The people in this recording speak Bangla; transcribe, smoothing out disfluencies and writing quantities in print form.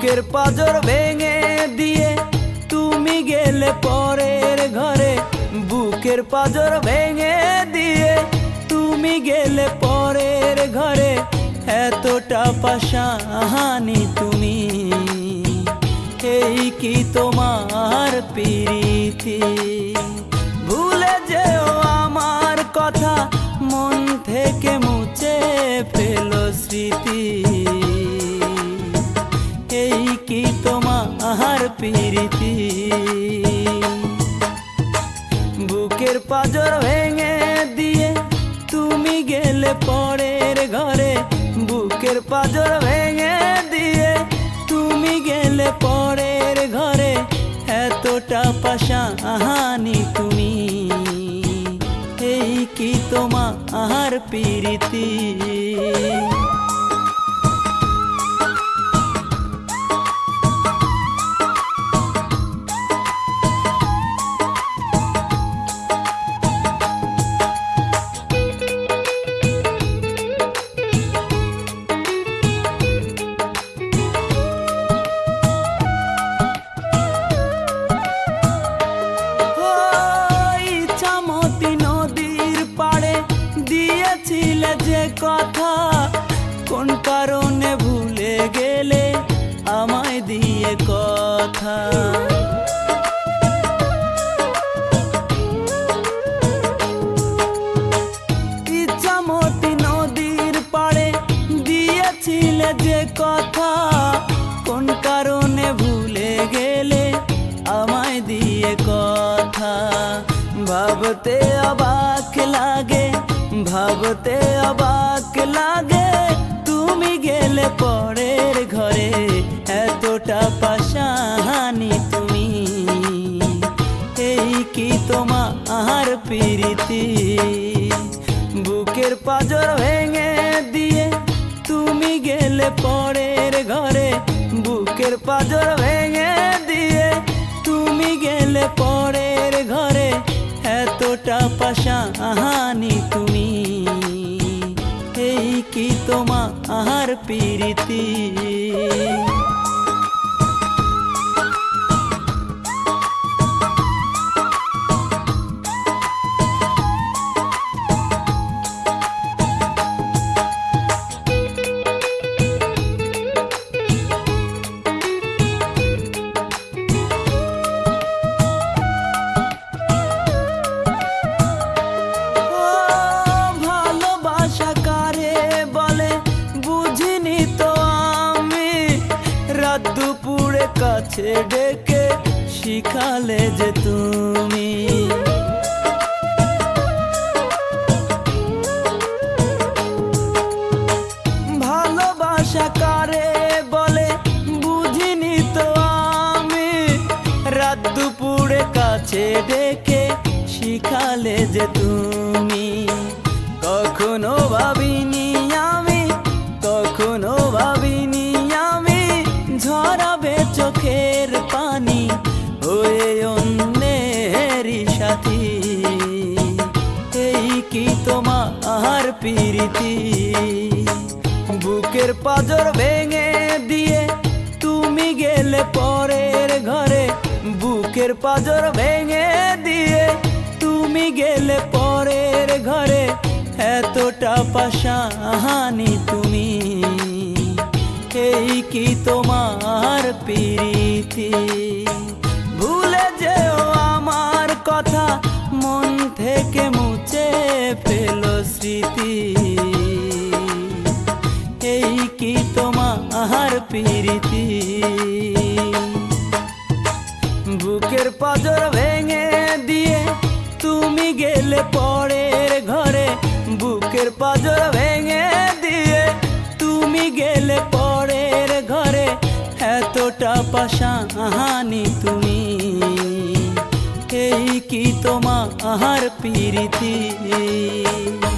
বুকের পাঁজর ভেঙে দিয়ে তুমি গেলে পরের ঘরে, বুকের পাঁজর ভেঙে দিয়ে তুমি গেলে পরের ঘরে, এতটা পাশানি তুমি, এই কি তোমার প্রীতি? ভুলে যেও আমার কথা, মন থেকে মুছে ফেলো স্মৃতি, এই কি তোমার প্রীতি? বুকের পাঁজর ভেঙে দিয়ে তুমি গেলে পরের ঘরে, বুকের পাঁজর ভেঙে দিয়ে তুমি গেলে পরের ঘরে, এতটা পাশানি তুমি, এই কি তোমার প্রীতি? যে কথা কোন কারণে ভুলে গেলে আমায় দিয়ে কথা, ইচ্ছামতি নদীর পাড়ে দিয়েছিলে যে কথা, কোন কারণে ভুলে গেলে আমায় দিয়ে কথা। ভাবতে অবাক লাগে, ভাবতে অবাক লাগে, তুমি গেলে পরের ঘরে, এতটা পাশানি তুমি, এই কি তোমার প্রীতি? বুকের পাঁজর ভেঙে দিয়ে তুমি গেলে পরের ঘরে, বুকের পাঁজর ভেঙে দিয়ে তুমি গেলে পরের ঘরে, এতটা পাশানি তুমি, এই কি তোমার প্রীতি? দুপুরে কাছে ডেকে শিখালে যে তুমি, ভালোবাসা কারে বলে বুঝিনি তো আমি, রাত দুপুরে কাছে ডেকে শিখালে যে তুমি। কখনো ভাবিনি আমি, কখনো ভাবিনি আমি, ঝরাবে চোখের পানি হয়ে অন্যেরই সাথী, এই কি তোমার প্রীতি? বুকের পাঁজর ভেঙে দিয়ে তুমি গেলে পরের ঘরে, বুকের পাঁজর ভেঙে দিয়ে তুমি গেলে পরের ঘরে, এতটা পাশানি তুমি, এই কি তোমার প্রীতি? ভুলে যেও আমার কথা, মন থেকে মুছে ফেলো স্মৃতি, এই কি তোমার প্রীতি? বুকের পাঁজর ভেঙে দিয়ে তুমি গেলে পরের ঘরে, বুকের পাঁজর ভেঙে দিয়ে তুমি গেলে পরের ঘরে, এতটা পাশানি তুমি, এই কি তোমার প্রীতি?